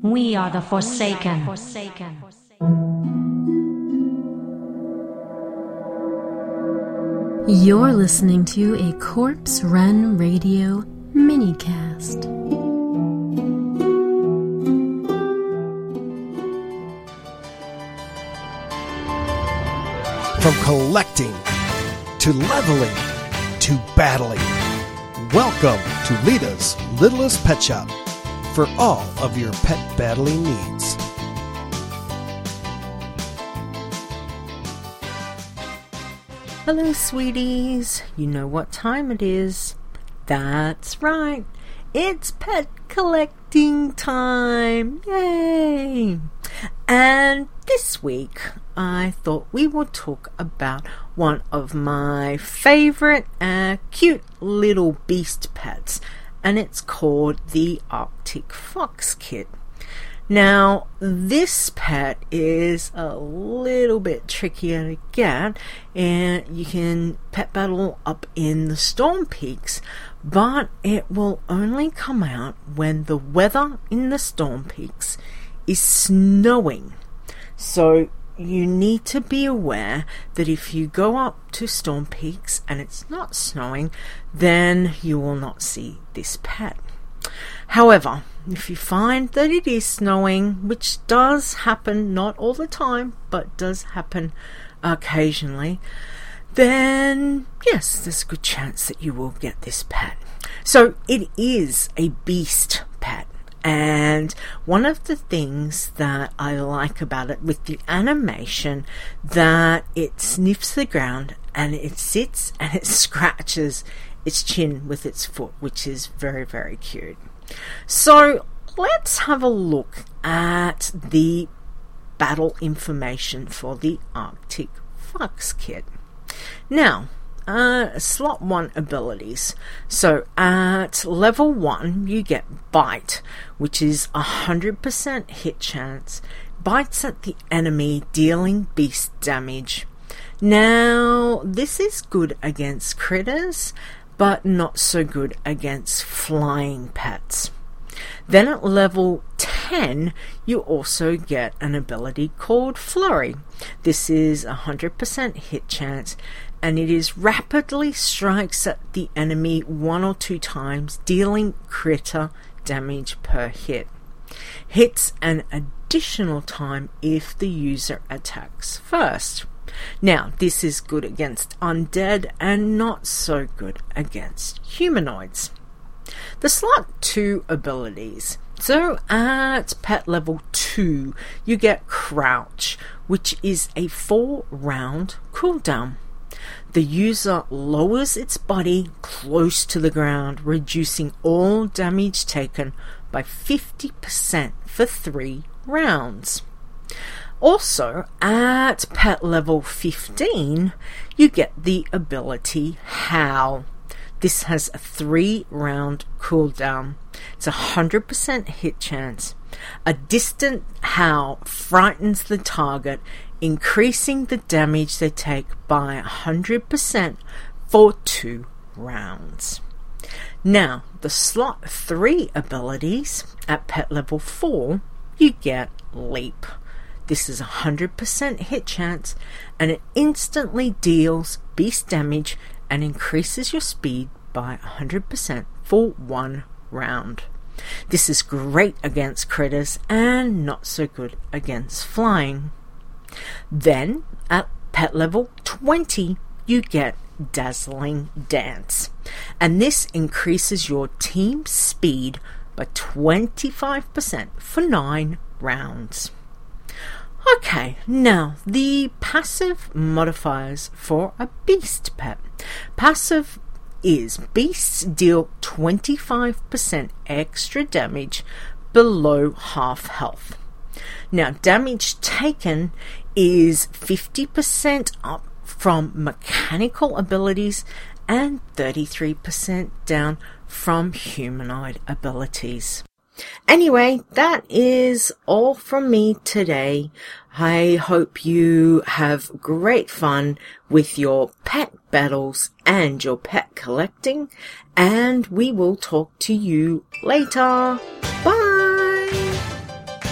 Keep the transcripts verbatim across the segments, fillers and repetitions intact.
We are the Forsaken. You're listening to a Corpse Run Radio minicast. From collecting to leveling to battling, welcome to Lita's Littlest Pet Shop for all of your pet battling needs. Hello, sweeties. You know what time it is. That's right. It's pet collecting time. Yay! And this week, I thought we would talk about one of my favorite uh, cute little beast pets, and it's called the Arctic Fox Kit. Now, this pet is a little bit trickier to get, and you can pet battle up in the Storm Peaks, but it will only come out when the weather in the Storm Peaks is snowing. So you need to be aware that if you go up to Storm Peaks and it's not snowing, then you will not see this pet. However, if you find that it is snowing, which does happen, not all the time, but does happen occasionally, then yes, there's a good chance that you will get this pet. So it is a beast pet. And one of the things that I like about it with the animation, that it sniffs the ground and it sits and it scratches its chin with its foot, which is very, very cute. So let's have a look at the battle information for the Arctic Fox Kit. Now, uh, slot one abilities. So at level one, you get Bite, which is a one hundred percent hit chance. Bites at the enemy, dealing beast damage. Now, this is good against critters, but not so good against flying pets. Then at level ten, you also get an ability called Flurry. This is a one hundred percent hit chance, and it is rapidly strikes at the enemy one or two times, dealing critter damage per hit. Hits an additional time if the user attacks first. Now, this is good against undead and not so good against humanoids. The slot two abilities. So at pet level two, you get Crouch, which is a four round cooldown. The user lowers its body close to the ground, reducing all damage taken by fifty percent for three rounds. Also, at pet level fifteen, you get the ability Howl. This has a three round cooldown. It's a one hundred percent hit chance. A distant howl frightens the target, increasing the damage they take by one hundred percent for two rounds. Now, the slot three abilities at pet level four, you get Leap. This is a one hundred percent hit chance, and it instantly deals beast damage and increases your speed by one hundred percent for one round. This is great against critters and not so good against flying. Then, at pet level twenty, you get Dazzling Dance, and this increases your team speed by twenty-five percent for nine rounds. Okay, now the passive modifiers for a beast pet. Passive is beasts deal twenty-five percent extra damage below half health. Now, damage taken is fifty percent up from mechanical abilities and thirty-three percent down from humanoid abilities. Anyway, that is all from me today. I hope you have great fun with your pet battles and your pet collecting, and we will talk to you later. Bye!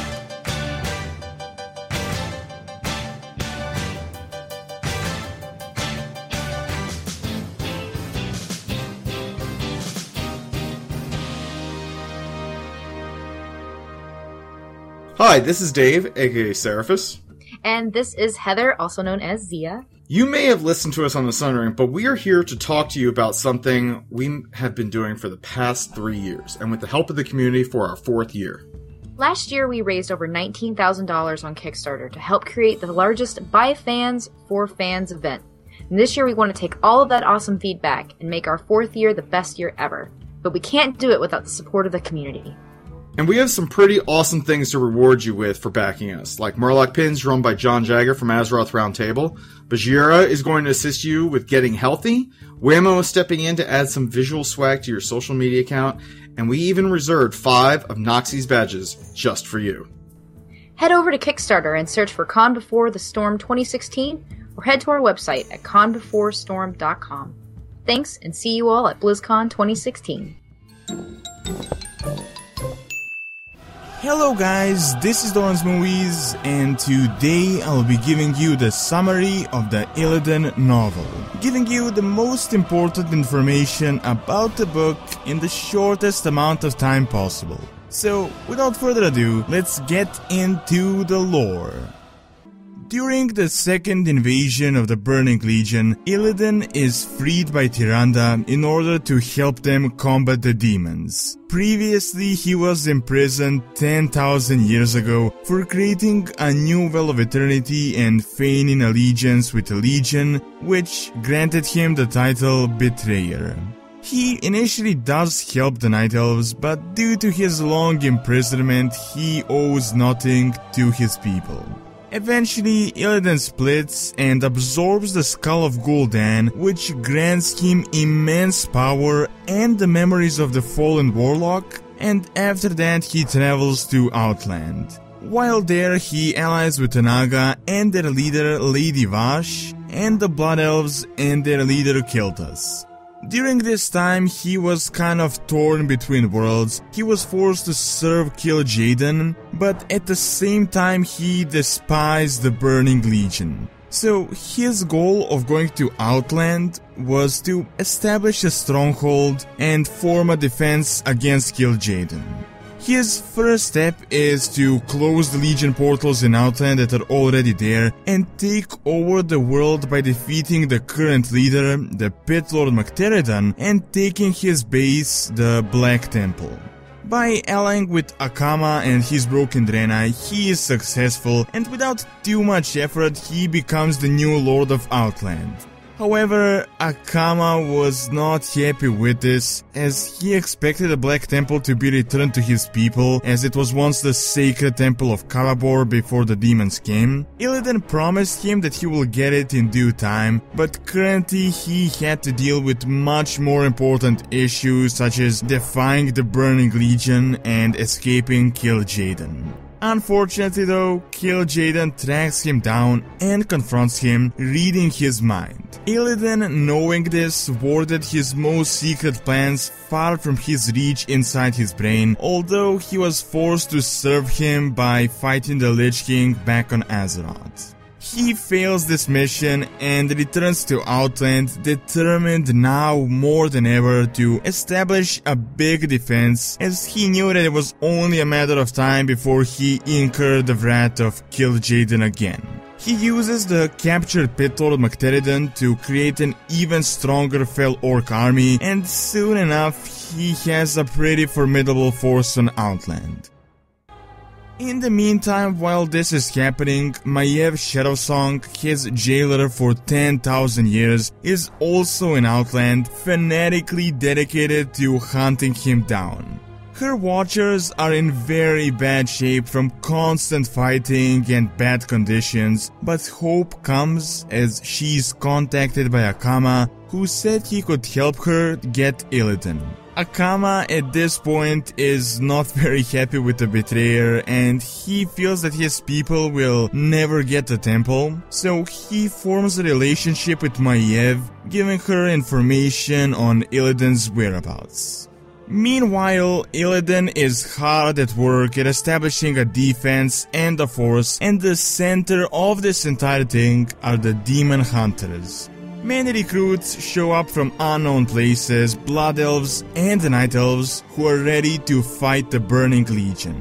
Hi, this is Dave, aka Seraphis. And this is Heather, also known as Zia. You may have listened to us on the Sunring, but we are here to talk to you about something we have been doing for the past three years, and with the help of the community for our fourth year. Last year, we raised over nineteen thousand dollars on Kickstarter to help create the largest By Fans for Fans event. And this year, we want to take all of that awesome feedback and make our fourth year the best year ever. But we can't do it without the support of the community. And we have some pretty awesome things to reward you with for backing us, like Murloc pins drawn by John Jagger from Azeroth Roundtable. Bajira is going to assist you with getting healthy. Whammo is stepping in to add some visual swag to your social media account. And we even reserved five of Noxie's badges just for you. Head over to Kickstarter and search for Con Before the Storm twenty sixteen, or head to our website at con before storm dot com. Thanks, and see you all at BlizzCon twenty sixteen. Hello guys, this is Doran's Movies, and today I'll be giving you the summary of the Illidan novel, giving you the most important information about the book in the shortest amount of time possible. So, without further ado, let's get into the lore. During the second invasion of the Burning Legion, Illidan is freed by Tyrande in order to help them combat the demons. Previously, he was imprisoned ten thousand years ago for creating a new Well of Eternity and feigning allegiance with the Legion, which granted him the title Betrayer. He initially does help the Night Elves, but due to his long imprisonment, he owes nothing to his people. Eventually, Illidan splits and absorbs the Skull of Gul'dan, which grants him immense power and the memories of the fallen warlock, and after that he travels to Outland. While there, he allies with the Naga and their leader Lady Vashj, and the Blood Elves and their leader Kil'tas. During this time, he was kind of torn between worlds. He was forced to serve Kil'jaeden, but at the same time he despised the Burning Legion. So his goal of going to Outland was to establish a stronghold and form a defense against Kil'jaeden. His first step is to close the Legion portals in Outland that are already there and take over the world by defeating the current leader, the Pit Lord Magteredan, and taking his base, the Black Temple. By allying with Akama and his Broken Draenei, he is successful, and without too much effort, he becomes the new Lord of Outland. However, Akama was not happy with this, as he expected the Black Temple to be returned to his people, as it was once the sacred temple of Kalabor before the demons came. Illidan promised him that he will get it in due time, but currently he had to deal with much more important issues such as defying the Burning Legion and escaping Kil'jaeden. Unfortunately though, Kil'jaeden tracks him down and confronts him, reading his mind. Illidan, knowing this, warded his most secret plans far from his reach inside his brain, although he was forced to serve him by fighting the Lich King back on Azeroth. He fails this mission and returns to Outland, determined now more than ever to establish a big defense, as he knew that it was only a matter of time before he incurred the wrath of Kil'jaeden again. He uses the captured Pit Lord Magteredan to create an even stronger Fel Orc army, and soon enough he has a pretty formidable force on Outland. In the meantime, while this is happening, Maiev Shadowsong, his jailer for ten thousand years, is also in Outland, fanatically dedicated to hunting him down. Her watchers are in very bad shape from constant fighting and bad conditions, but hope comes as she is contacted by Akama, who said he could help her get Illidan. Akama at this point is not very happy with the Betrayer, and he feels that his people will never get the temple, so he forms a relationship with Maiev, giving her information on Illidan's whereabouts. Meanwhile, Illidan is hard at work at establishing a defense and a force, and the center of this entire thing are the Demon Hunters. Many recruits show up from unknown places, Blood Elves and Night Elves, who are ready to fight the Burning Legion.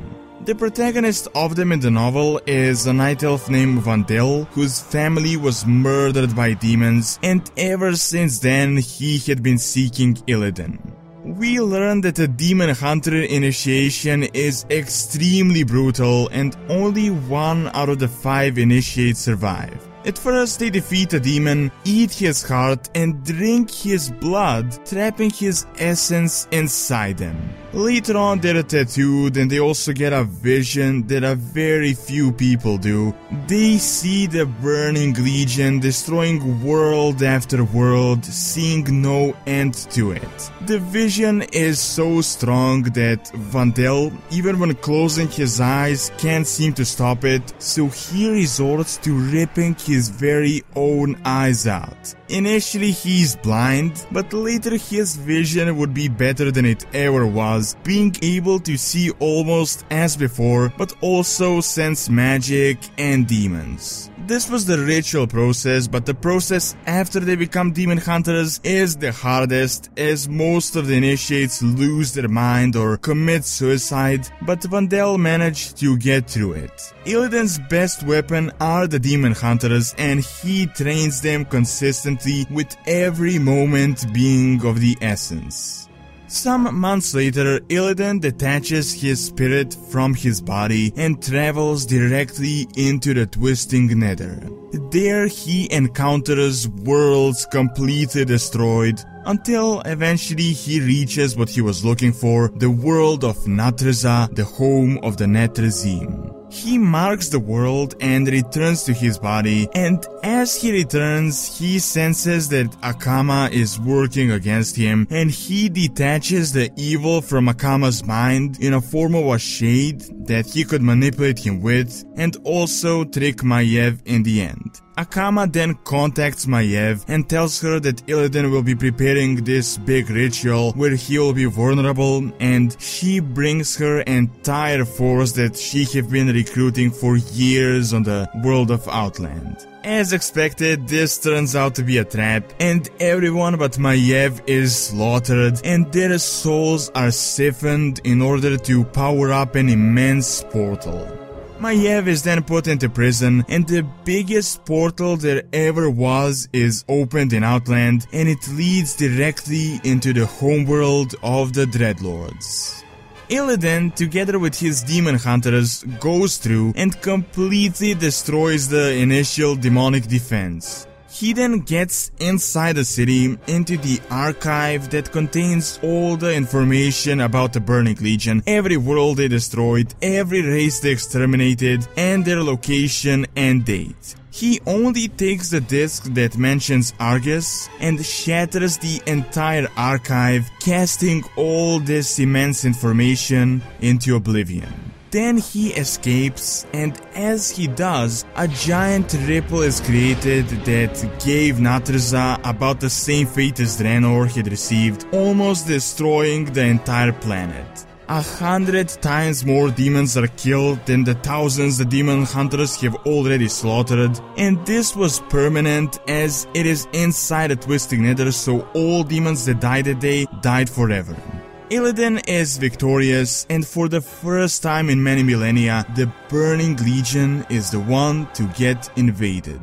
The protagonist of them in the novel is a night elf named Vandel, whose family was murdered by demons, and ever since then he had been seeking Illidan. We learn that a demon hunter initiation is extremely brutal and only one out of the five initiates survive. At first, they defeat a demon, eat his heart, and drink his blood, trapping his essence inside them. Later on, they're tattooed, and they also get a vision that a very few people do. They see the Burning Legion destroying world after world, seeing no end to it. The vision is so strong that Vandel, even when closing his eyes, can't seem to stop it, so he resorts to ripping his very own eyes out. Initially he's blind, but later his vision would be better than it ever was, being able to see almost as before, but also sense magic and demons. This was the ritual process, but the process after they become demon hunters is the hardest, as most of the initiates lose their mind or commit suicide, but Vandel managed to get through it. Illidan's best weapon are the demon hunters, and he trains them consistently, with every moment being of the essence. Some months later, Illidan detaches his spirit from his body and travels directly into the Twisting Nether. There he encounters worlds completely destroyed, until eventually he reaches what he was looking for, the world of Natreza, the home of the Netrazim. He marks the world and returns to his body, and as he returns, he senses that Akama is working against him, and he detaches the evil from Akama's mind in a form of a shade that he could manipulate him with, and also trick Maiev in the end. Akama then contacts Maiev and tells her that Illidan will be preparing this big ritual where he will be vulnerable, and she brings her entire force that she have been recruiting for years on the world of Outland. As expected, this turns out to be a trap, and everyone but Maiev is slaughtered, and their souls are siphoned in order to power up an immense portal. Maiev is then put into prison, and the biggest portal there ever was is opened in Outland, and it leads directly into the homeworld of the Dreadlords. Illidan, together with his demon hunters, goes through and completely destroys the initial demonic defense. He then gets inside the city into the archive that contains all the information about the Burning Legion, every world they destroyed, every race they exterminated, and their location and date. He only takes the disc that mentions Argus and shatters the entire archive, casting all this immense information into oblivion. Then he escapes, and as he does, a giant ripple is created that gave Natreza about the same fate as Draenor had received, almost destroying the entire planet. A hundred times more demons are killed than the thousands the demon hunters have already slaughtered, and this was permanent as it is inside the Twisting Nether, so all demons that died that day died forever. Illidan is victorious, and for the first time in many millennia, the Burning Legion is the one to get invaded.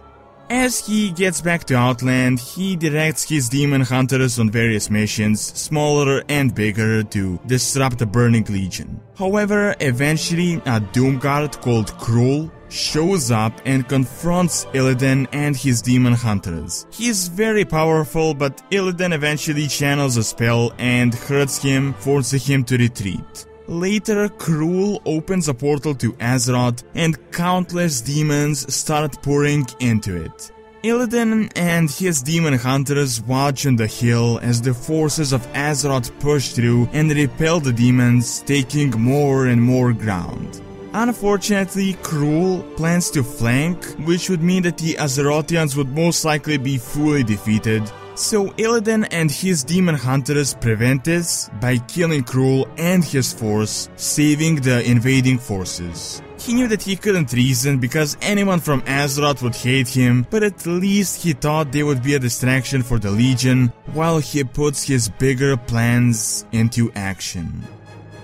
As he gets back to Outland, he directs his demon hunters on various missions, smaller and bigger, to disrupt the Burning Legion. However, eventually a Doomguard called Kruul shows up and confronts Illidan and his demon hunters. He is very powerful, but Illidan eventually channels a spell and hurts him, forcing him to retreat. Later, Kruul opens a portal to Azeroth, and countless demons start pouring into it. Illidan and his demon hunters watch on the hill as the forces of Azeroth push through and repel the demons, taking more and more ground. Unfortunately, Kruul plans to flank, which would mean that the Azerothians would most likely be fully defeated. So Illidan and his demon hunters prevent this by killing Kruul and his force, saving the invading forces. He knew that he couldn't reason because anyone from Azeroth would hate him, but at least he thought they would be a distraction for the Legion while he puts his bigger plans into action.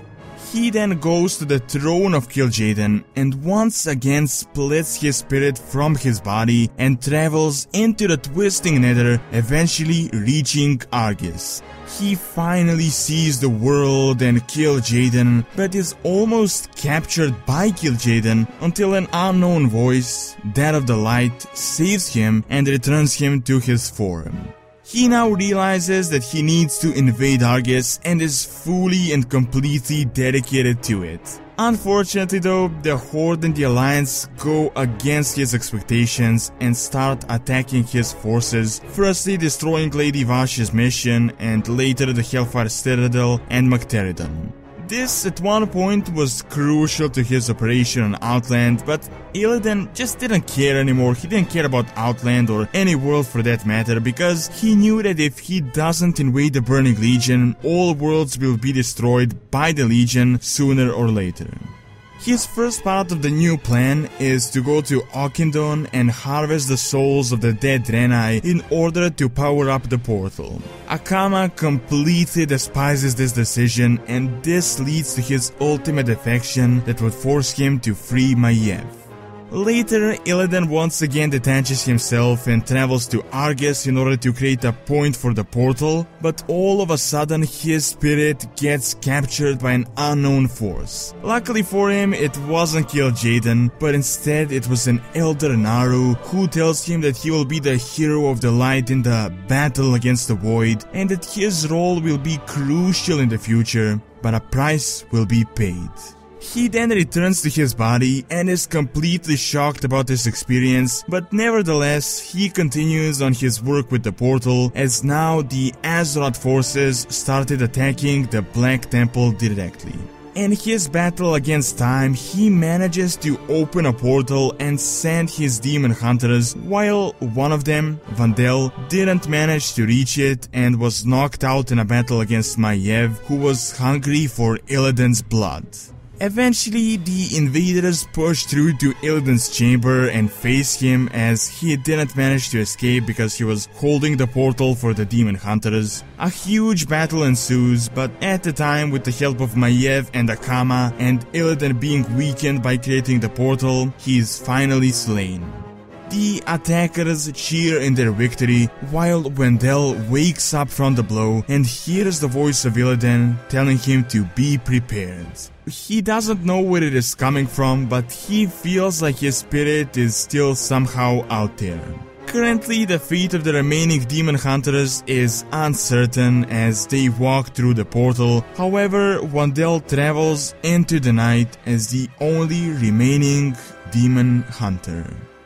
He then goes to the throne of Kil'jaeden and once again splits his spirit from his body and travels into the twisting nether, eventually reaching Argus. He finally sees the world and Kil'jaeden, but is almost captured by Kil'jaeden until an unknown voice, that of the light, saves him and returns him to his form. He now realizes that he needs to invade Argus and is fully and completely dedicated to it. Unfortunately though, the Horde and the Alliance go against his expectations and start attacking his forces, firstly destroying Lady Vash's mission and later the Hellfire Citadel and Magteridon. This at one point was crucial to his operation on Outland, but Illidan just didn't care anymore. He didn't care about Outland or any world for that matter, because he knew that if he doesn't invade the Burning Legion, all worlds will be destroyed by the Legion sooner or later. His first part of the new plan is to go to Auchindoun and harvest the souls of the dead Draenei in order to power up the portal. Akama completely despises this decision, and this leads to his ultimate defection that would force him to free Maiev. Later, Illidan once again detaches himself and travels to Argus in order to create a point for the portal, but all of a sudden his spirit gets captured by an unknown force. Luckily for him, it wasn't Kil'jaeden, but instead it was an Elder Naru who tells him that he will be the hero of the light in the battle against the void, and that his role will be crucial in the future, but a price will be paid. He then returns to his body and is completely shocked about this experience, but nevertheless he continues on his work with the portal, as now the Azeroth forces started attacking the Black Temple directly. In his battle against time, he manages to open a portal and send his demon hunters, while one of them, Vandel, didn't manage to reach it and was knocked out in a battle against Maiev, who was hungry for Illidan's blood. Eventually, the invaders push through to Illidan's chamber and face him, as he didn't manage to escape because he was holding the portal for the demon hunters. A huge battle ensues, but at the time, with the help of Maiev and Akama, and Illidan being weakened by creating the portal, he is finally slain. The attackers cheer in their victory, while Wendell wakes up from the blow and hears the voice of Illidan telling him to be prepared. He doesn't know where it is coming from, but he feels like his spirit is still somehow out there. Currently, the fate of the remaining demon hunters is uncertain as they walk through the portal. However, Wendell travels into the night as the only remaining demon hunter.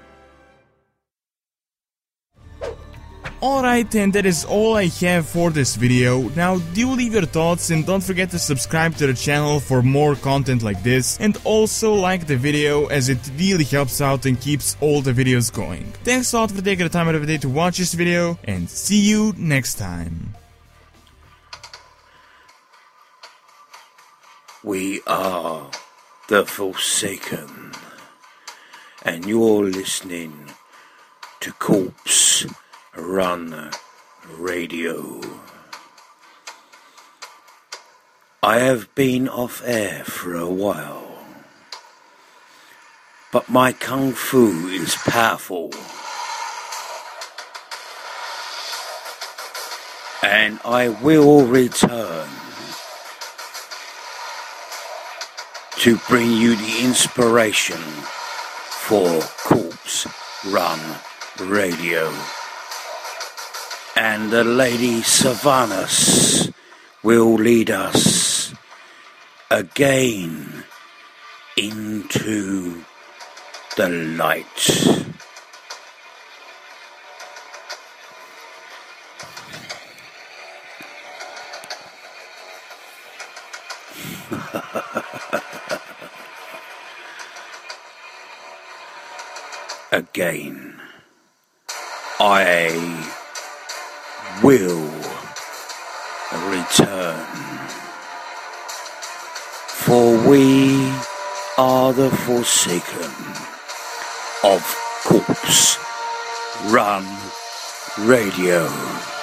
Alright, and that is all I have for this video. Now, do leave your thoughts and don't forget to subscribe to the channel for more content like this, and also like the video as it really helps out and keeps all the videos going. Thanks a lot for taking the time out of the day to watch this video, and see you next time. We are the Forsaken, and you're listening to Corpse Run Radio. I have been off air for a while, but my kung fu is powerful, and I will return to bring you the inspiration for Corpse Run Radio. And the Lady Sylvanas will lead us again into the light. Again, I will return, for we are the Forsaken of Corpse Run Radio.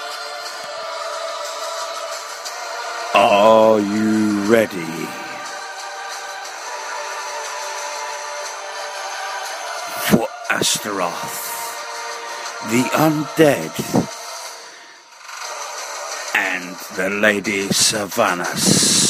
Are you ready? Astaroth, the undead, and the Lady Sylvanas.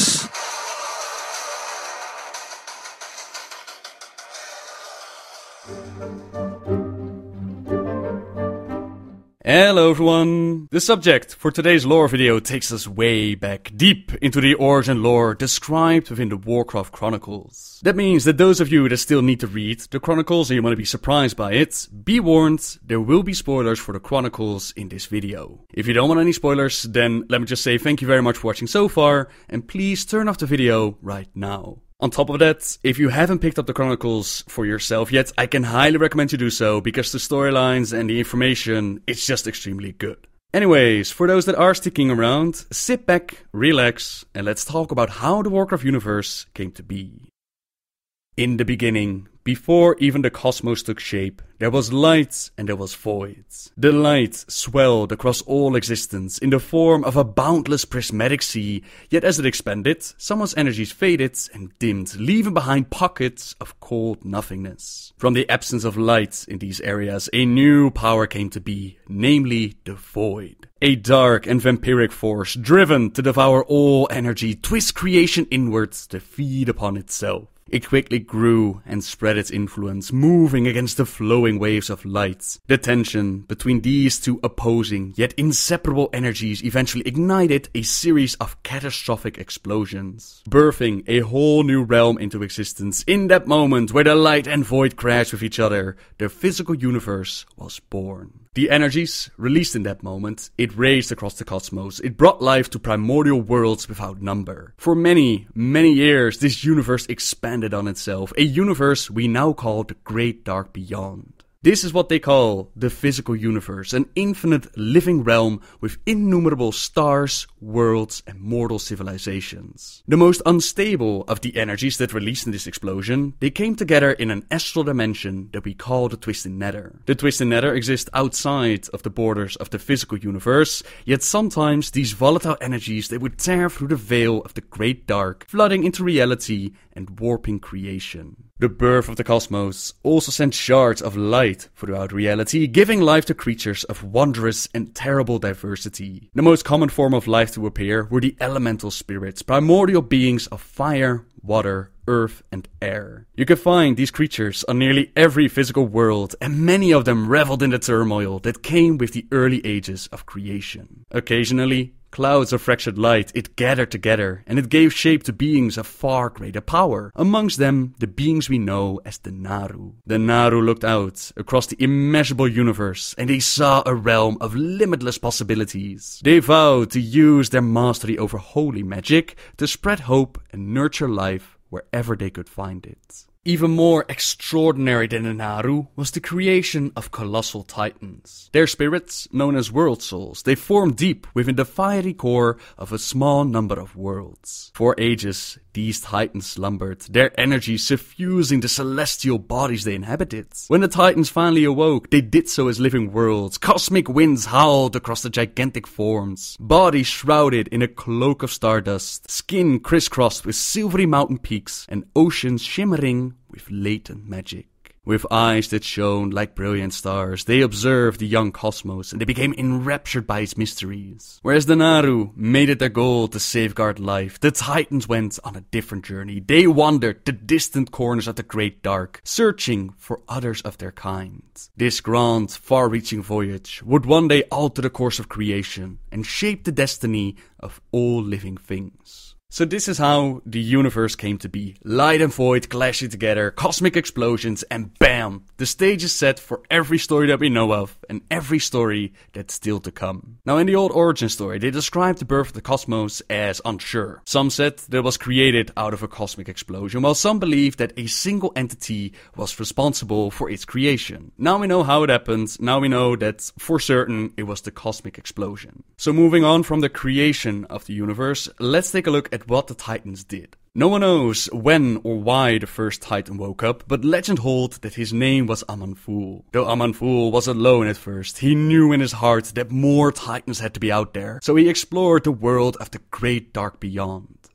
Hello everyone! The subject for today's lore video takes us way back, deep into the origin lore described within the Warcraft Chronicles. That means that those of you that still need to read the Chronicles and you want to be surprised by it, be warned, there will be spoilers for the Chronicles in this video. If you don't want any spoilers, then let me just say thank you very much for watching so far, and please turn off the video right now. On top of that, if you haven't picked up the Chronicles for yourself yet, I can highly recommend you do so, because the storylines and the information, it's just extremely good. Anyways, for those that are sticking around, sit back, relax, and let's talk about how the Warcraft universe came to be. In the beginning, before even the cosmos took shape, there was light and there was void. The light swelled across all existence in the form of a boundless prismatic sea, yet as it expanded, some of its energies faded and dimmed, leaving behind pockets of cold nothingness. From the absence of light in these areas, a new power came to be, namely the void. A dark and vampiric force driven to devour all energy, twist creation inwards to feed upon itself. It quickly grew and spread its influence, moving against the flowing waves of light. The tension between these two opposing yet inseparable energies eventually ignited a series of catastrophic explosions, birthing a whole new realm into existence. In that moment where the light and void crashed with each other, the physical universe was born. The energies released in that moment, it raged across the cosmos. It brought life to primordial worlds without number. For many, many years, this universe expanded on itself, a universe we now call the Great Dark Beyond. This is what they call the physical universe, an infinite living realm with innumerable stars, worlds, and mortal civilizations. The most unstable of the energies that released in this explosion, they came together in an astral dimension that we call the Twisted Nether. The Twisted Nether exists outside of the borders of the physical universe, yet sometimes these volatile energies, they would tear through the veil of the Great Dark, flooding into reality and warping creation. The birth of the cosmos also sent shards of light throughout reality, giving life to creatures of wondrous and terrible diversity. The most common form of life to appear were the elemental spirits, primordial beings of fire, water, earth, and air. You can find these creatures on nearly every physical world, and many of them reveled in the turmoil that came with the early ages of creation. Occasionally, clouds of fractured light, it gathered together, and it gave shape to beings of far greater power. Amongst them, the beings we know as the Naaru. The Naaru looked out across the immeasurable universe, and they saw a realm of limitless possibilities. They vowed to use their mastery over holy magic to spread hope and nurture life wherever they could find it. Even more extraordinary than the Naaru was the creation of colossal titans. Their spirits, known as world souls, they formed deep within the fiery core of a small number of worlds. For ages, these titans slumbered, their energy suffusing the celestial bodies they inhabited. When the titans finally awoke, they did so as living worlds. Cosmic winds howled across the gigantic forms, bodies shrouded in a cloak of stardust, skin crisscrossed with silvery mountain peaks, and oceans shimmering with latent magic. With eyes that shone like brilliant stars, they observed the young cosmos and they became enraptured by its mysteries. Whereas the Naaru made it their goal to safeguard life, the Titans went on a different journey. They wandered the distant corners of the Great Dark, searching for others of their kind. This grand, far-reaching voyage would one day alter the course of creation and shape the destiny of all living things. So this is how the universe came to be. Light and void clashing together, cosmic explosions, and bam! The stage is set for every story that we know of, and every story that's still to come. Now in the old origin story, they described the birth of the cosmos as unsure. Some said that it was created out of a cosmic explosion, while some believed that a single entity was responsible for its creation. Now we know how it happened, now we know that for certain it was the cosmic explosion. So moving on from the creation of the universe, let's take a look at what the Titans did. No one knows when or why the first Titan woke up, but legend holds that his name was Aman'Thul. Though Aman'Thul was alone at first, he knew in his heart that more Titans had to be out there, so he explored the world of the Great Dark Beyond.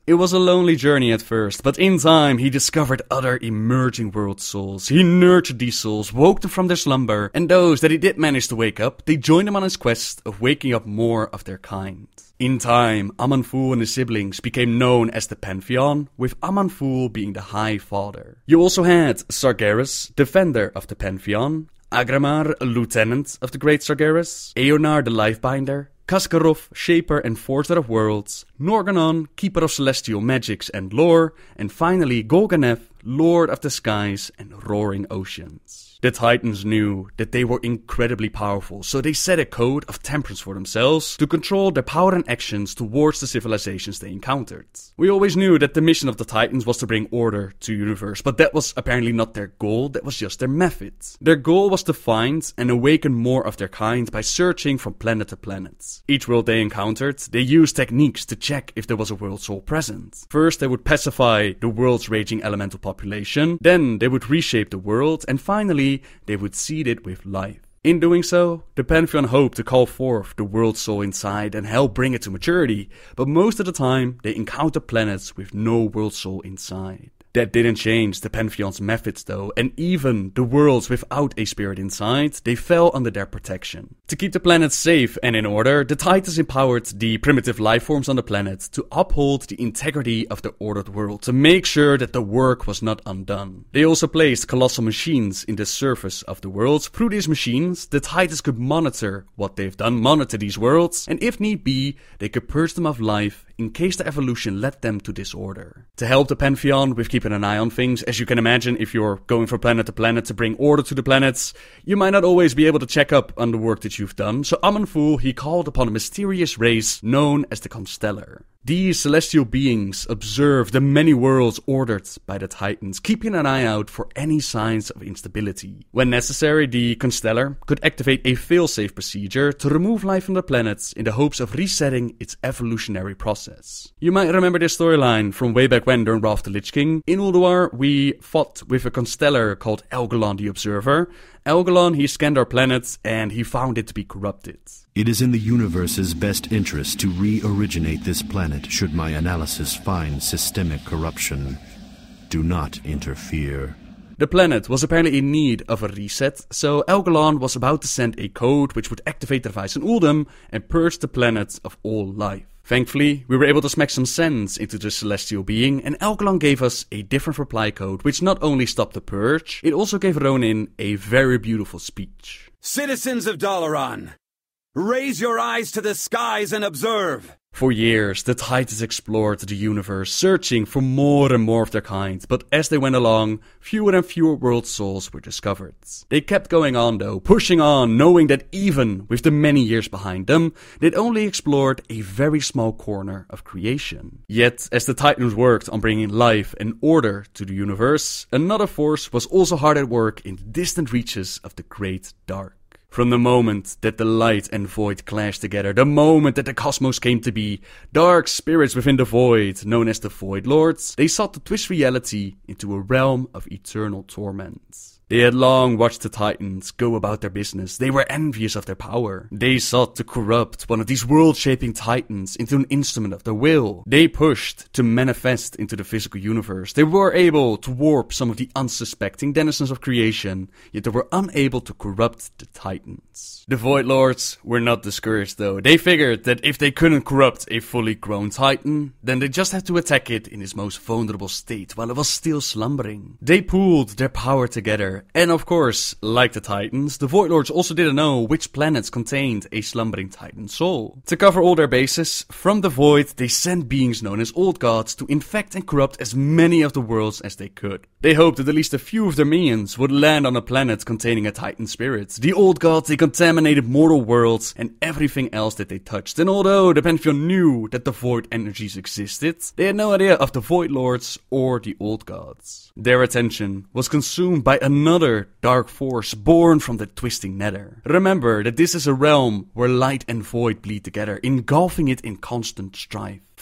It was a lonely journey at first, but in time he discovered other emerging world souls. He nurtured these souls, woke them from their slumber, and those that he did manage to wake up, they joined him on his quest of waking up more of their kind. In time, Aman'Thul and his siblings became known as the Pantheon, with Aman'Thul being the High Father. You also had Sargeras, defender of the Pantheon, Agramar, lieutenant of the Great Sargeras, Eonar the Lifebinder, Kaskarov, shaper and forger of worlds, Norganon, keeper of celestial magics and lore, and finally Golganeth, lord of the skies and roaring oceans. The Titans knew that they were incredibly powerful, so they set a code of temperance for themselves to control their power and actions towards the civilizations they encountered. We always knew that the mission of the Titans was to bring order to the universe, but that was apparently not their goal, that was just their method. Their goal was to find and awaken more of their kind by searching from planet to planet. Each world they encountered, they used techniques to check if there was a world soul present. First, they would pacify the world's raging elemental population, then they would reshape the world, and finally, they would seed it with life. In doing so, the Pantheon hoped to call forth the world soul inside and help bring it to maturity, but most of the time, they encountered planets with no world soul inside. That didn't change the Pantheon's methods though, and even the worlds without a spirit inside, they fell under their protection. To keep the planet safe and in order, the Titans empowered the primitive life forms on the planet to uphold the integrity of the ordered world, to make sure that the work was not undone. They also placed colossal machines in the surface of the world. Through these machines, the Titans could monitor what they've done, monitor these worlds, and if need be, they could purge them of life in case the evolution led them to disorder. To help the Pantheon with keeping an eye on things, as you can imagine, if you're going from planet to planet to bring order to the planets, you might not always be able to check up on the work that you've done, so Aman'Thul, he called upon a mysterious race known as the Constellar. These celestial beings observe the many worlds ordered by the Titans, keeping an eye out for any signs of instability. When necessary, the Constellar could activate a fail-safe procedure to remove life from the planets in the hopes of resetting its evolutionary process. You might remember this storyline from way back when during Wrath of the Lich King. In Ulduar, we fought with a Constellar called Elgalon the Observer. Elgalon, he scanned our planet and he found it to be corrupted. It is in the universe's best interest to re-originate this planet should my analysis find systemic corruption. Do not interfere. The planet was apparently in need of a reset, so Elgalon was about to send a code which would activate the device in Uldum and purge the planet of all life. Thankfully, we were able to smack some sense into the celestial being, and Elgalon gave us a different reply code which not only stopped the purge, it also gave Ronin a very beautiful speech. Citizens of Dalaran, raise your eyes to the skies and observe. For years, the Titans explored the universe, searching for more and more of their kind, but as they went along, fewer and fewer world souls were discovered. They kept going on though, pushing on, knowing that even with the many years behind them, they'd only explored a very small corner of creation. Yet, as the Titans worked on bringing life and order to the universe, another force was also hard at work in the distant reaches of the Great Dark. From the moment that the light and void clashed together, the moment that the cosmos came to be, dark spirits within the void, known as the Void Lords, they sought to twist reality into a realm of eternal torment. They had long watched the Titans go about their business. They were envious of their power. They sought to corrupt one of these world-shaping Titans into an instrument of their will. They pushed to manifest into the physical universe. They were able to warp some of the unsuspecting denizens of creation, yet they were unable to corrupt the Titans. The Void Lords were not discouraged though. They figured that if they couldn't corrupt a fully grown Titan, then they just had to attack it in its most vulnerable state while it was still slumbering. They pooled their power together. And of course, like the Titans, the Void Lords also didn't know which planets contained a slumbering Titan soul. To cover all their bases, from the Void they sent beings known as Old Gods to infect and corrupt as many of the worlds as they could. They hoped that at least a few of their minions would land on a planet containing a Titan spirit. The Old Gods, they contaminated mortal worlds and everything else that they touched. And although the Pantheon knew that the Void energies existed, they had no idea of the Void Lords or the Old Gods. Their attention was consumed by another Another dark force born from the twisting nether. Remember that this is a realm where light and void bleed together, engulfing it in constant strife.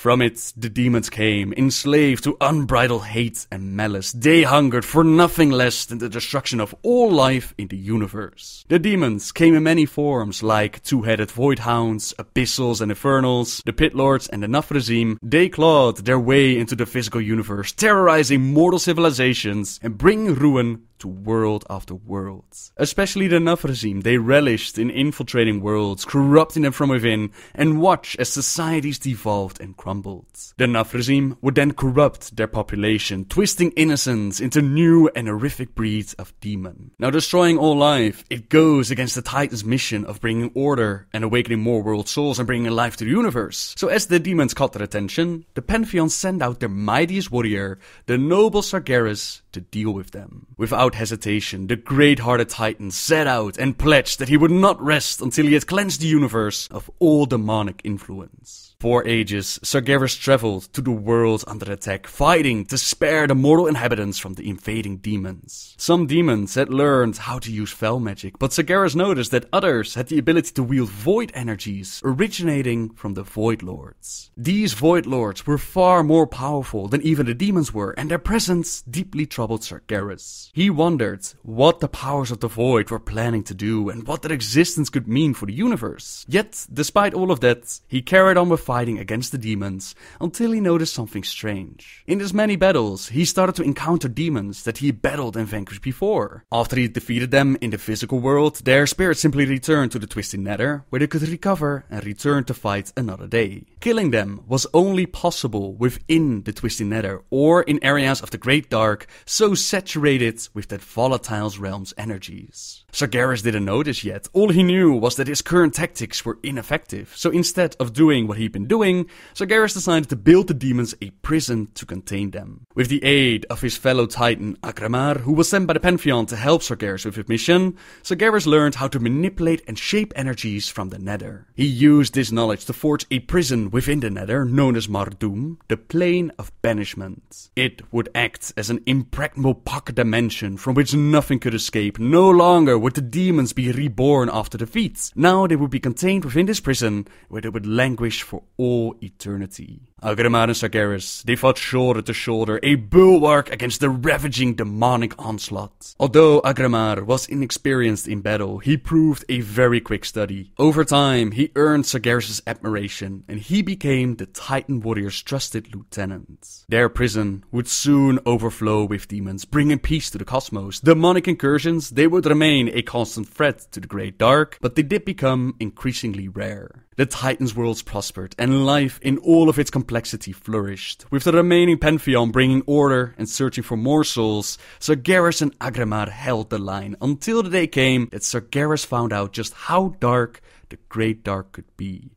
From it, the demons came, enslaved to unbridled hate and malice. They hungered for nothing less than the destruction of all life in the universe. The demons came in many forms, like two-headed void hounds, abyssals and infernals, the pit lords and the Nafrazim. They clawed their way into the physical universe, terrorizing mortal civilizations and bringing ruin to world after world. Especially the Nafrazim, they relished in infiltrating worlds, corrupting them from within, and watched as societies devolved and crumbled. The Nafrazim would then corrupt their population, twisting innocence into new and horrific breeds of demon. Now, destroying all life, it goes against the Titans' mission of bringing order and awakening more world souls and bringing life to the universe. So as the demons caught their attention, the Pantheon sent out their mightiest warrior, the noble Sargeras, to deal with them. Without hesitation, the great-hearted Titan set out and pledged that he would not rest until he had cleansed the universe of all demonic influence. For ages, Sargeras traveled to the worlds under attack, fighting to spare the mortal inhabitants from the invading demons. Some demons had learned how to use fell magic, but Sargeras noticed that others had the ability to wield void energies originating from the Void Lords. These Void Lords were far more powerful than even the demons were, and their presence deeply troubled Sargeras. He wondered what the powers of the Void were planning to do and what their existence could mean for the universe. Yet, despite all of that, he carried on with fighting against the demons until he noticed something strange. In his many battles, he started to encounter demons that he battled and vanquished before. After he defeated them in the physical world, their spirits simply returned to the Twisted Nether, where they could recover and return to fight another day. Killing them was only possible within the Twisted Nether or in areas of the Great Dark so saturated with that volatile realm's energies. Sargeras didn't know this yet. All he knew was that his current tactics were ineffective, so instead of doing what he'd been doing, Sargeras decided to build the demons a prison to contain them. With the aid of his fellow Titan Agramar, who was sent by the Pantheon to help Sargeras with his mission, Sargeras learned how to manipulate and shape energies from the Nether. He used this knowledge to forge a prison within the Nether, known as Mardum, the Plane of Banishment. It would act as an impregnable pocket dimension from which nothing could escape. No longer would the demons be reborn after defeat. Now they would be contained within this prison, where they would languish for all eternity. Agramar and Sargeras, they fought shoulder to shoulder, a bulwark against the ravaging demonic onslaught. Although Agramar was inexperienced in battle, he proved a very quick study. Over time, he earned Sargeras' admiration, and he became the Titan warrior's trusted lieutenant. Their prison would soon overflow with demons, bringing peace to the cosmos. Demonic incursions, they would remain a constant threat to the Great Dark, but they did become increasingly rare. The Titans' worlds prospered, and life in all of its complexity flourished. With the remaining Pantheon bringing order and searching for more souls, Sargeras and Agramar held the line until the day came that Sargeras found out just how dark the Great Dark could be.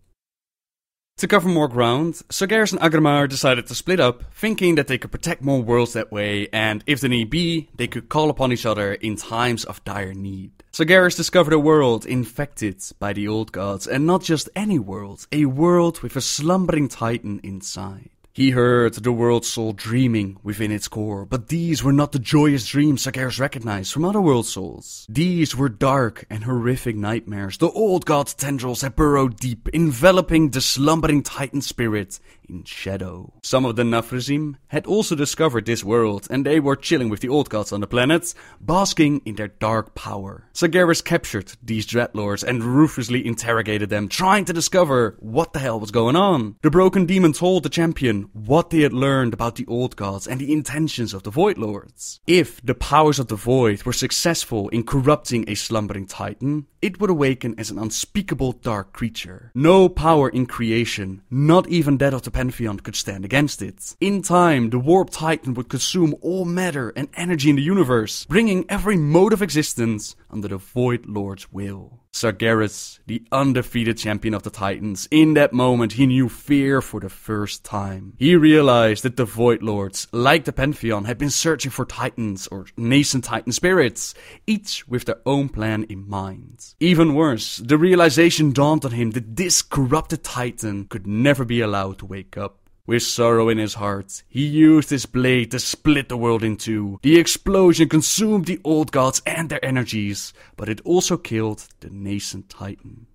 To cover more ground, Sargeras and Agramar decided to split up, thinking that they could protect more worlds that way, and if the need be, they could call upon each other in times of dire need. Sargeras discovered a world infected by the old gods, and not just any world, a world with a slumbering titan inside. He heard the world soul dreaming within its core, but these were not the joyous dreams Sargeras recognized from other world souls. These were dark and horrific nightmares. The old god's tendrils had burrowed deep, enveloping the slumbering titan spirit in shadow. Some of the Nafrazim had also discovered this world, and they were chilling with the old gods on the planet, basking in their dark power. Sargeras captured these dreadlords and ruthlessly interrogated them, trying to discover what the hell was going on. The broken demon told the champion what they had learned about the old gods and the intentions of the Void Lords. If the powers of the Void were successful in corrupting a slumbering titan, it would awaken as an unspeakable dark creature. No power in creation, not even that of the Pantheon, could stand against it. In time, the warped titan would consume all matter and energy in the universe, bringing every mode of existence under the Void Lord's will. Sargeras, the undefeated champion of the Titans, in that moment he knew fear for the first time. He realized that the Void Lords, like the Pantheon, had been searching for Titans or nascent Titan spirits, each with their own plan in mind. Even worse, the realization dawned on him that this corrupted Titan could never be allowed to wake up. With sorrow in his heart, he used his blade to split the world in two. The explosion consumed the old gods and their energies, but it also killed the nascent titan.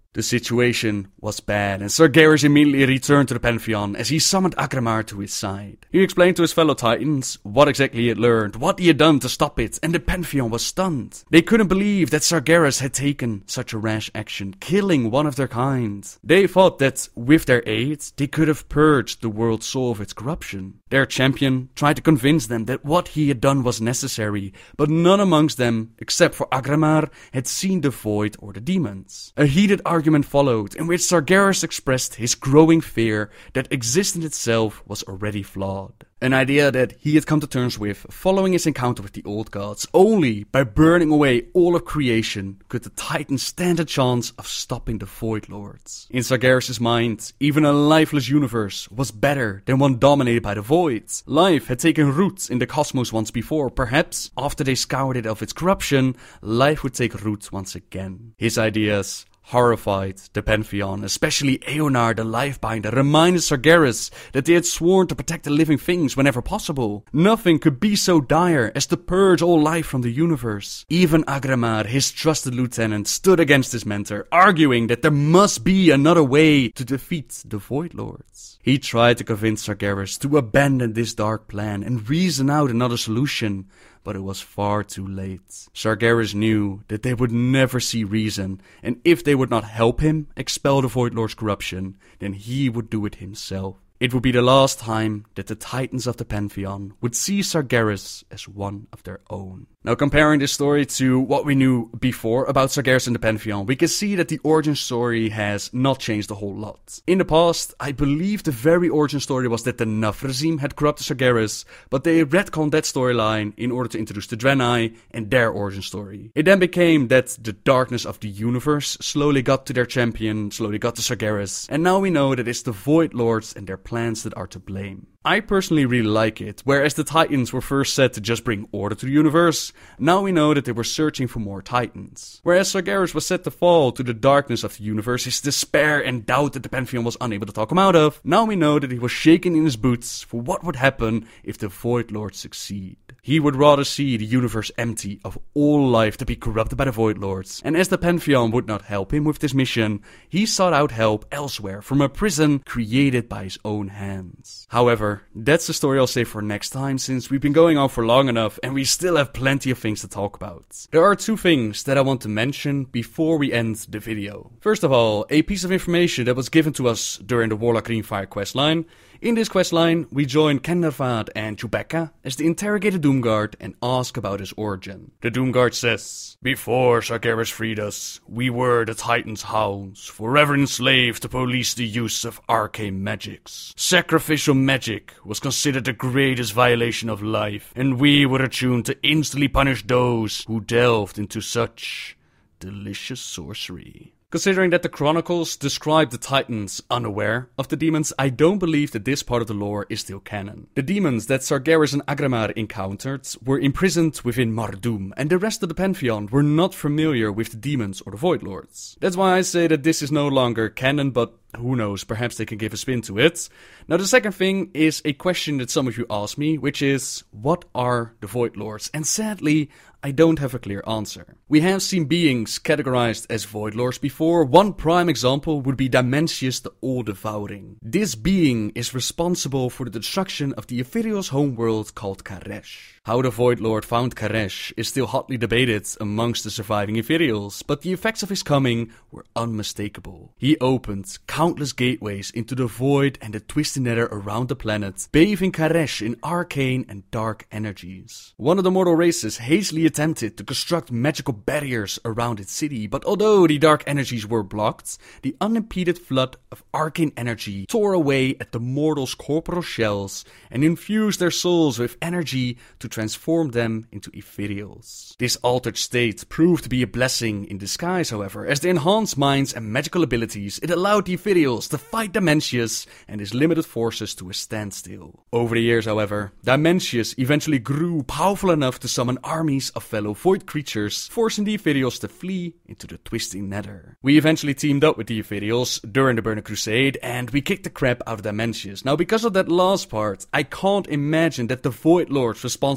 The situation was bad, and Sargeras immediately returned to the Pantheon as he summoned Agramar to his side. He explained to his fellow Titans what exactly he had learned, what he had done to stop it, and the Pantheon was stunned. They couldn't believe that Sargeras had taken such a rash action, killing one of their kind. They thought that with their aid, they could have purged the world's soul of its corruption. Their champion tried to convince them that what he had done was necessary, but none amongst them, except for Agramar, had seen the void or the demons. A heated argument followed, in which Sargeras expressed his growing fear that existence itself was already flawed. An idea that he had come to terms with following his encounter with the old gods. Only by burning away all of creation could the Titans stand a chance of stopping the Void Lords. In Sargeras' mind, even a lifeless universe was better than one dominated by the Void. Life had taken root in the cosmos once before. Perhaps, after they scoured it of its corruption, life would take root once again. His ideas horrified the Pantheon, especially Eonar the Lifebinder, reminded Sargeras that they had sworn to protect the living things whenever possible. Nothing could be so dire as to purge all life from the universe. Even Agramar, his trusted lieutenant, stood against his mentor, arguing that there must be another way to defeat the Void Lords. He tried to convince Sargeras to abandon this dark plan and reason out another solution, but it was far too late. Sargeras knew that they would never see reason, and if they would not help him expel the Void Lord's corruption, then he would do it himself. It would be the last time that the Titans of the Pantheon would see Sargeras as one of their own. Now, comparing this story to what we knew before about Sargeras and the Pantheon, we can see that the origin story has not changed a whole lot. In the past, I believe the very origin story was that the Nafrazim had corrupted Sargeras, but they retconned that storyline in order to introduce the Draenei and their origin story. It then became that the darkness of the universe slowly got to their champion, slowly got to Sargeras, and now we know that it's the Void Lords and their plans that are to blame. I personally really like it. Whereas the Titans were first set to just bring order to the universe, now we know that they were searching for more Titans. Whereas Sargeras was set to fall to the darkness of the universe, his despair and doubt that the Pantheon was unable to talk him out of, now we know that he was shaking in his boots for what would happen if the Void Lords succeed. He would rather see the universe empty of all life to be corrupted by the Void Lords, and as the Pantheon would not help him with this mission, he sought out help elsewhere from a prison created by his own hands. However, that's the story I'll save for next time, since we've been going on for long enough and we still have plenty of things to talk about. There are two things that I want to mention before we end the video. First of all, a piece of information that was given to us during the Warlock Greenfire questline. In this questline, we join Kendervad and Chewbacca as they interrogate the Doomguard and ask about his origin. The Doomguard says, "Before Sargeras freed us, we were the Titan's hounds, forever enslaved to police the use of arcane magics. Sacrificial magic was considered the greatest violation of life, and we were attuned to instantly punish those who delved into such delicious sorcery." Considering that the Chronicles describe the Titans unaware of the demons, I don't believe that this part of the lore is still canon. The demons that Sargeras and Agramar encountered were imprisoned within Mardum, and the rest of the Pantheon were not familiar with the demons or the Void Lords. That's why I say that this is no longer canon, but who knows, perhaps they can give a spin to it. Now, the second thing is a question that some of you asked me, which is, what are the Void Lords? And sadly, I don't have a clear answer. We have seen beings categorized as Void Lords before. One prime example would be Dimensius the All-Devouring. This being is responsible for the destruction of the Ethereal's homeworld called Karesh. How the Void Lord found Karesh is still hotly debated amongst the surviving Ethereals, but the effects of his coming were unmistakable. He opened countless gateways into the void and the twisted nether around the planet, bathing Karesh in arcane and dark energies. One of the mortal races hastily attempted to construct magical barriers around its city, but although the dark energies were blocked, the unimpeded flood of arcane energy tore away at the mortals' corporal shells and infused their souls with energy to transform them into Ethereals. This altered state proved to be a blessing in disguise, however, as they enhanced minds and magical abilities. It allowed the Ethereals to fight Dimensius and his limited forces to a standstill. Over the years, however, Dimensius eventually grew powerful enough to summon armies of fellow void creatures, forcing the Ethereals to flee into the twisting nether. We eventually teamed up with the Ethereals during the Burning Crusade, and we kicked the crap out of Dimensius. Now, because of that last part, I can't imagine that the Void Lords responsible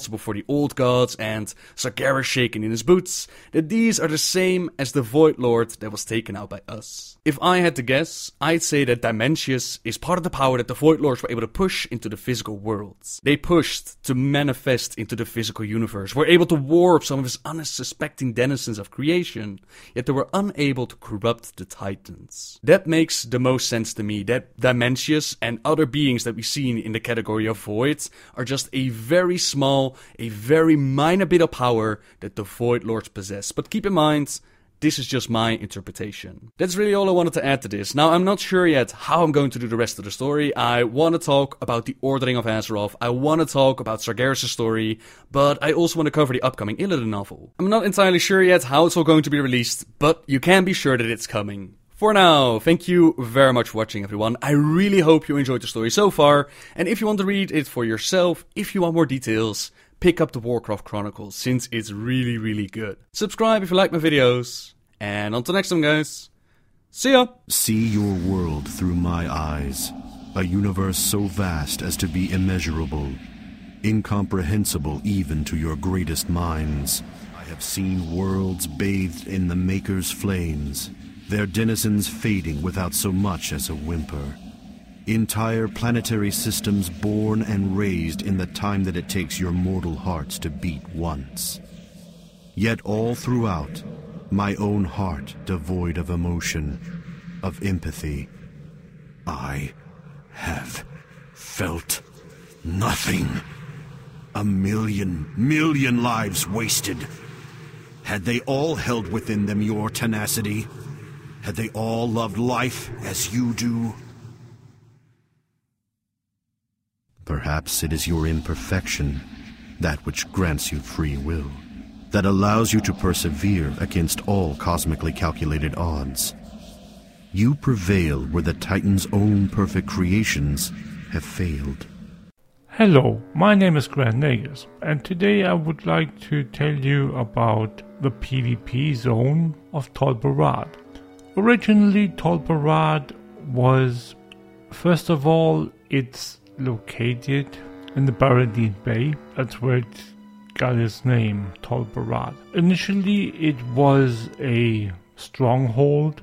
responsible for the Old Gods and Sargeras shaking in his boots, that these are the same as the Void Lord that was taken out by us. If I had to guess, I'd say that Dimensius is part of the power that the Void Lords were able to push into the physical worlds. They pushed to manifest into the physical universe, were able to warp some of his unsuspecting denizens of creation, yet they were unable to corrupt the Titans. That makes the most sense to me, that Dimensius and other beings that we see in the category of Void are just a very small, a very minor bit of power that the Void Lords possess. But keep in mind, this is just my interpretation. That's really all I wanted to add to this. Now, I'm not sure yet how I'm going to do the rest of the story. I want to talk about the Ordering of Azeroth. I want to talk about Sargeras' story. But I also want to cover the upcoming Illidan novel. I'm not entirely sure yet how it's all going to be released, but you can be sure that it's coming. For now, thank you very much for watching, everyone. I really hope you enjoyed the story so far. And if you want to read it for yourself, if you want more details, pick up the Warcraft Chronicles, since it's really, really good. Subscribe if you like my videos. And until next time, guys. See ya! See your world through my eyes. A universe so vast as to be immeasurable, incomprehensible even to your greatest minds. I have seen worlds bathed in the Maker's flames, their denizens fading without so much as a whimper. Entire planetary systems born and raised in the time that it takes your mortal hearts to beat once. Yet all throughout, my own heart devoid of emotion, of empathy. I have felt nothing. A million, million lives wasted. Had they all held within them your tenacity? Had they all loved life as you do? Perhaps it is your imperfection, that which grants you free will, that allows you to persevere against all cosmically calculated odds. You prevail where the Titan's own perfect creations have failed. Hello, my name is Grant Nagus, and today I would like to tell you about the PvP zone of Tol Barad. Originally, Tol Barad was, first of all, it's located in the Baradin Bay. That's where it got its name, Tol Barad. Initially, it was a stronghold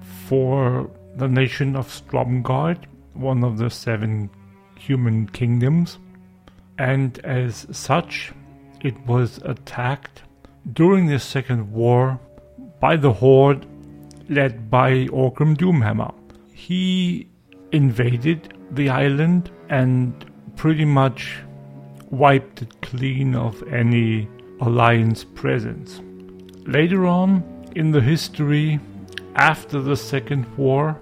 for the nation of Stromgarde, one of the seven human kingdoms, and as such, it was attacked during the Second War by the Horde led by Orgrim Doomhammer. He invaded the island and pretty much wiped it clean of any alliance presence. Later on in the history, after the Second War,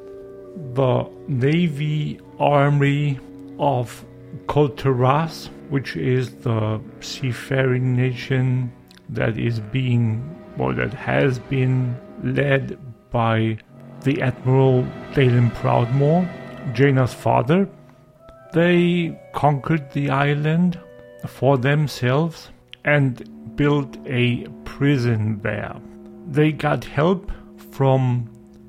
the navy army of Kul Tiras, which is the seafaring nation that is being, or that has been led by the Admiral Dalen Proudmoore, Jaina's father, they conquered the island for themselves and built a prison there. They got help from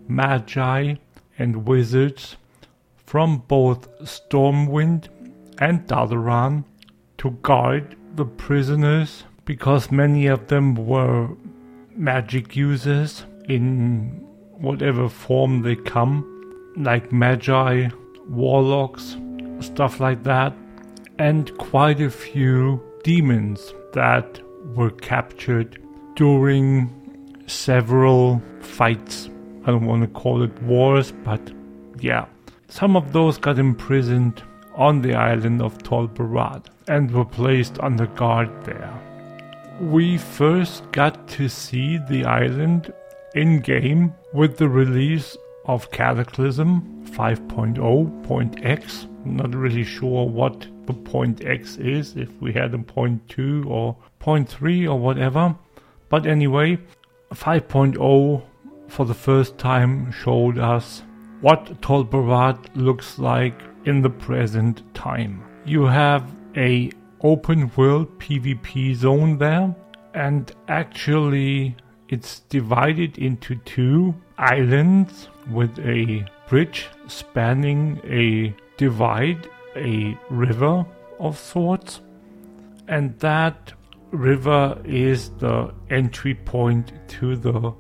magi and wizards from both Stormwind and Dalaran to guard the prisoners, because many of them were magic users in whatever form they come, like magi, warlocks, stuff like that, and quite a few demons that were captured during several fights. I don't want to call it wars, but yeah. Some of those got imprisoned on the island of Tol Barad and were placed under guard there. We first got to see the island in-game with the release of Cataclysm five point oh point X. I'm not really sure what the point X is, if we had a point two or point three or whatever. But anyway, five point oh for the first time showed us what Tol Barad looks like in the present time. You have a open world PvP zone there, and actually it's divided into two islands with a bridge spanning a divide, a river of sorts. and that river is the entry point to the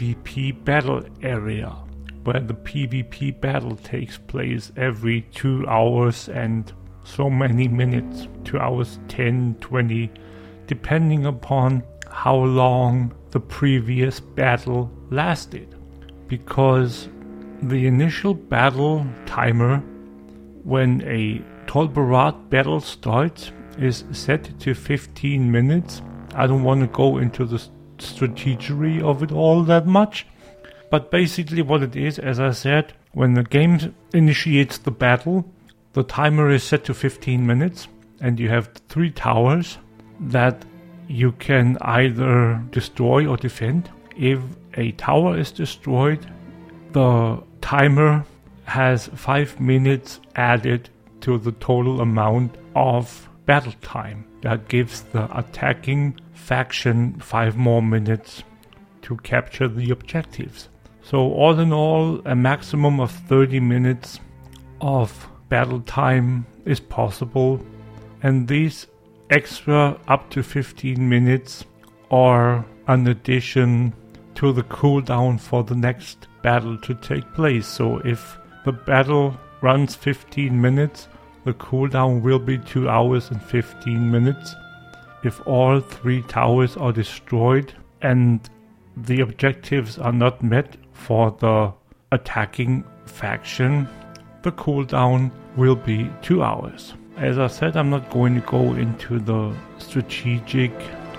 PvP battle area, where the PvP battle takes place every two hours and so many minutes, two hours, ten, twenty, depending upon how long the previous battle lasted. Because the initial battle timer, when a Tol Barad battle starts, is set to fifteen minutes. I don't want to go into the strategery of it all that much, but basically what it is, as I said, when the game initiates the battle, the timer is set to fifteen minutes, and you have three towers that you can either destroy or defend. If a tower is destroyed, the timer has five minutes added to the total amount of battle time. That gives the attacking faction five more minutes to capture the objectives. So all in all, a maximum of thirty minutes of battle time is possible, and these extra up to fifteen minutes are an addition to the cooldown for the next battle to take place. So if the battle runs fifteen minutes, the cooldown will be two hours and fifteen minutes. If all three towers are destroyed and the objectives are not met for the attacking faction, the cooldown will be two hours. As I said, I'm not going to go into the strategic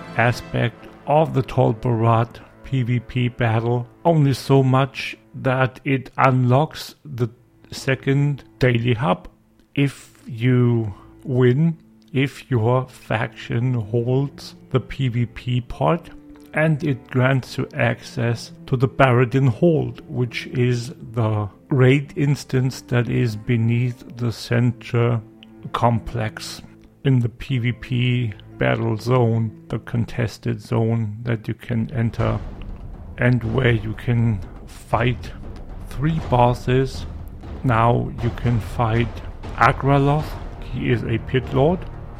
aspect of the Tol Barad PvP battle, only so much that it unlocks the second daily hub if you win, if your faction holds the PvP part, and it grants you access to the Baradin Hold, which is the raid instance that is beneath the center complex in the PvP battle zone, the contested zone that you can enter, and where you can fight three bosses. Now you can fight Agraloth. He is a pit lord.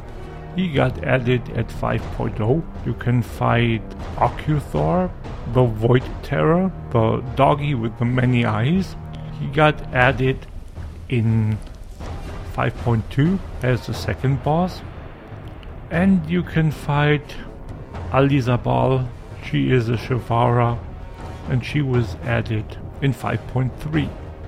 He got added at five point oh. You can fight Ocuthor, the Void Terror, the doggy with the many eyes. He got added in five point two as the second boss. And you can fight Alizabal. She is a Shavara, and she was added in five point three.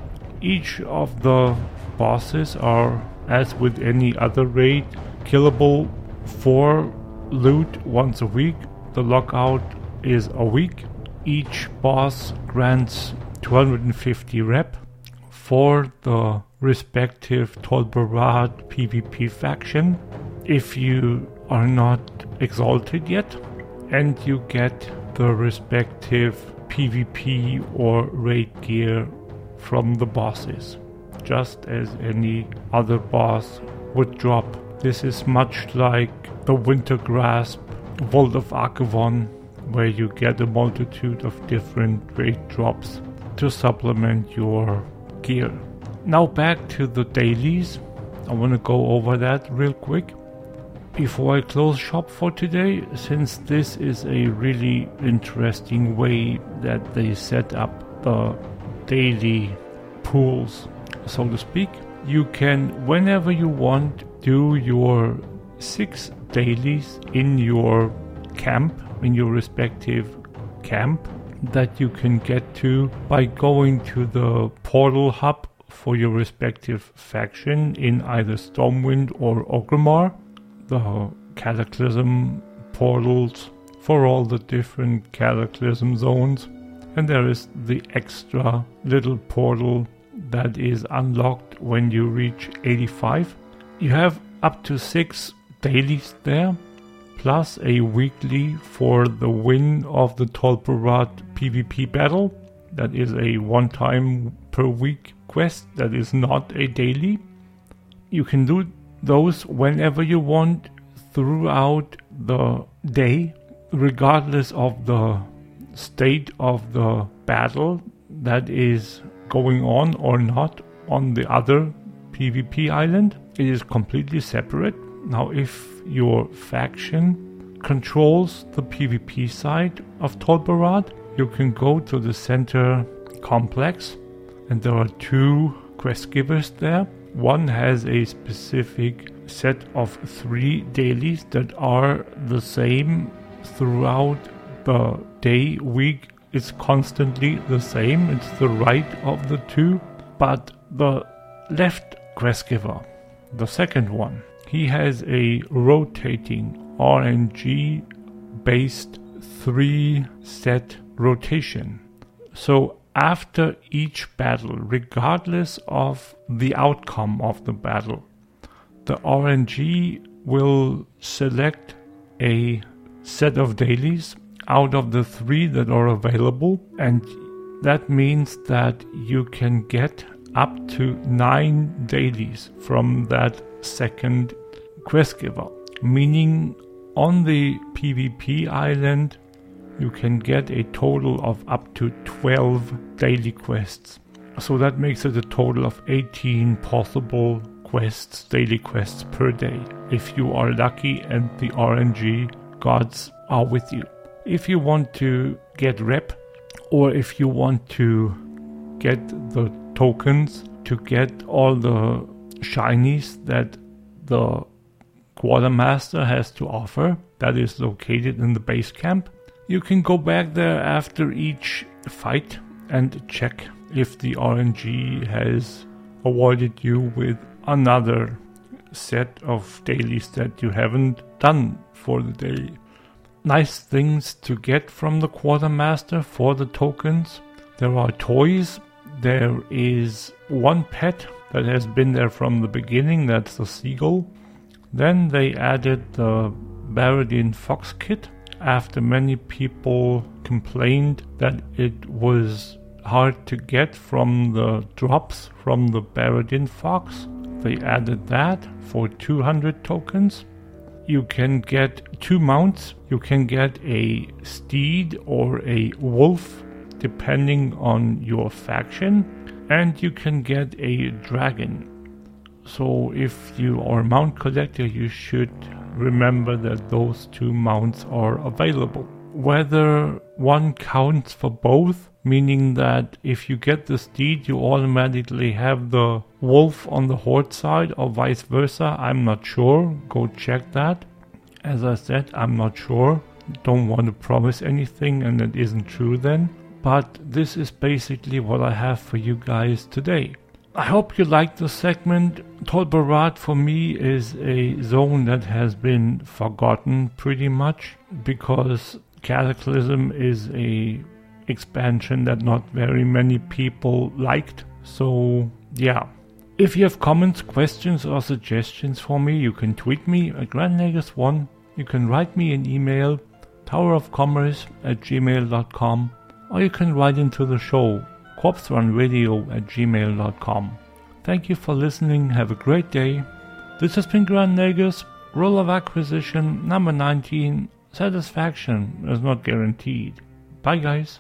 Each of the bosses are, as with any other raid, killable for loot once a week. The lockout is a week. Each boss grants two hundred fifty rep for the respective Tol Barad PvP faction if you are not exalted yet, and you get the respective PvP or raid gear from the bosses, just as any other boss would drop. This is much like the Winter Grasp Vault of Archivon, where you get a multitude of different raid drops to supplement your gear. Now back to the dailies. I want to go over that real quick before I close shop for today, since this is a really interesting way that they set up the daily pools, so to speak. You can, whenever you want, do your six dailies in your camp, in your respective camp, that you can get to by going to the portal hub for your respective faction in either Stormwind or Orgrimmar, the Cataclysm portals for all the different Cataclysm zones. And there is the extra little portal that is unlocked when you reach eighty-five. You have up to six dailies there, plus a weekly for the win of the Tol Barad PvP battle. That is a one time per week quest that is not a daily. You can do those whenever you want throughout the day, regardless of the state of the battle that is going on or not on the other PvP island. It is completely separate. Now, if your faction controls the PvP side of Tol Barad, you can go to the center complex, and there are two quest givers there. One has a specific set of three dailies that are the same throughout the day, week. It's constantly the same. It's the right of the two. But the left quest giver, the second one, he has a rotating R N G based three set rotation. So after each battle, regardless of the outcome of the battle, the R N G will select a set of dailies out of the three that are available, and that means that you can get up to nine dailies from that second quest giver, meaning on the PvP island you can get a total of up to twelve daily quests. So that makes it a total of eighteen possible quests, daily quests per day, if you are lucky and the R N G gods are with you. If you want to get rep, or if you want to get the tokens to get all the shinies that the Quartermaster has to offer, that is located in the base camp, you can go back there after each fight and check if the R N G has awarded you with another set of dailies that you haven't done for the day. Nice things to get from the Quartermaster for the tokens. There are toys. There is one pet that has been there from the beginning, that's the seagull. Then they added the Baradin Fox kit after many people complained that it was hard to get from the drops from the Baradin Fox. They added that for two hundred tokens. You can get two mounts. You can get a steed or a wolf depending on your faction, and you can get a dragon. So if you are a mount collector, you should remember that those two mounts are available. Whether one counts for both, meaning that if you get the steed you automatically have the wolf on the horde side, or vice versa, I'm not sure. Go check that. As I said, I'm not sure. Don't want to promise anything and it isn't true then. But this is basically what I have for you guys today. I hope you liked the segment. Tol Barad for me is a zone that has been forgotten pretty much, because Cataclysm is a expansion that not very many people liked. So yeah, if you have comments, questions or suggestions for me, you can tweet me at grandnegus one. You can write me an email, towerofcommerce at gmail dot com, or you can write into the show, corpse run radio at gmail dot com. Thank you for listening. Have a great day. This has been Grand Negus. Roll of acquisition number nineteen. Satisfaction is not guaranteed. Bye guys.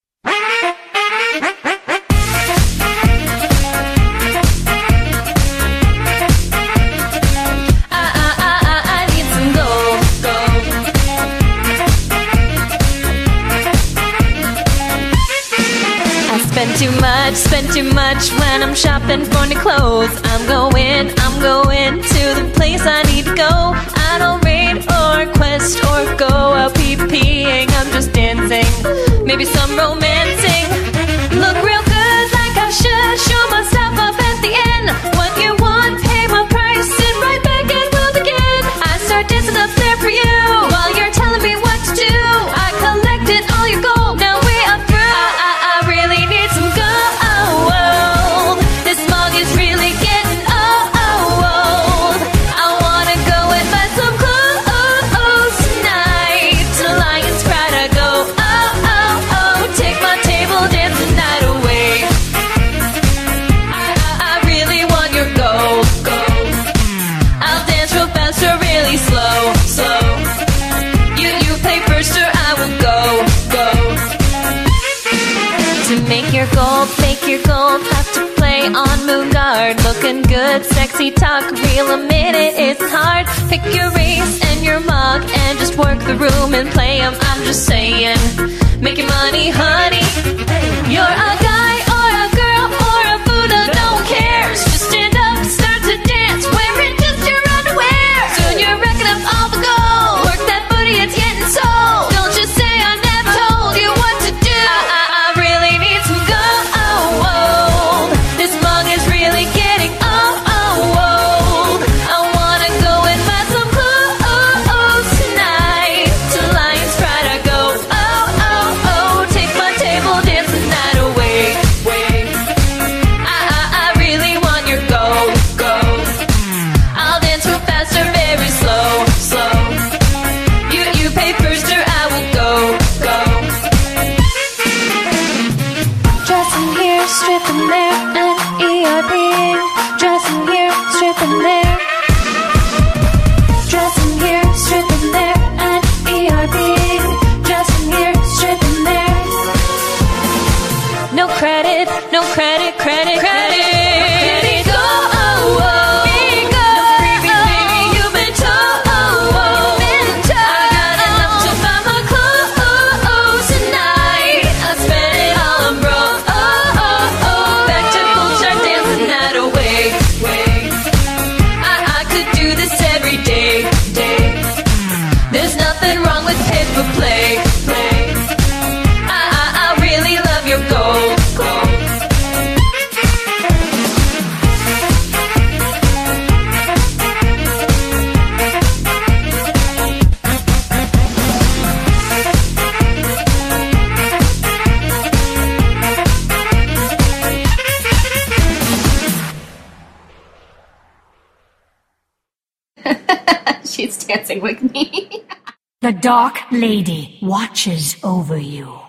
Spend too much, spend too much when I'm shopping for new clothes. I'm going, I'm going to the place I need to go. I don't raid or quest or go out PvPing. I'm just dancing, maybe some romancing. Look real good like I should, show myself up at the end. What you want, pay my price, sit right back and we'll begin. I start dancing up there for you while you're telling me what to do. I collected all your gold, now we are through. I, I, I really need some gold. This mug is really getting old. I wanna go and buy some clothes tonight. To Lion's Pride I go. Oh, oh, oh. Take my table dance the night away. I, I, I really want your gold, gold. I'll dance real fast or really slow, slow. You, you play first or I will go, go. To make your gold, make your gold, have to play day on Moon Guard. Looking good, sexy talk, real a minute, it's hard. Pick your race and your mug and just work the room and play 'em. I'm just saying, making money, honey. You're a guy or a girl or a Buddha, no one cares. Just stand up, start to dance, wearing just your underwear. Soon you're racking up all the gold. Work that booty, it's getting sold. Don't just say I never told you what to do. I, I, I really need some gold. This mug is really getting old. I wanna go and buy some clothes tonight. To Lion's Pride I go. Oh, oh, oh. Take my table dance the night away. Wait. I, I, I really want your gold, gold. I'll dance real fast or very slow, slow. You, you pay first or I will go, go. Dressing here, stripping there, and E R Ping. Dressing here, stripping there. Dressing here, stripping there, and E R Ping. Dressing here, stripping there. No credit, no credit, credit, credit. Bingo, oh, oh. Bingo, no freebies, baby, you've been told. Oh, oh. Been told. I got enough to buy my clothes tonight. I spent it all on bro. Oh, oh, oh. Back to full chart dance the night away. Wait. I, I could do this every day, day. There's nothing wrong with paper play, play. I, I, I really love your gold, gold. She's dancing with me. The Dark Lady watches over you.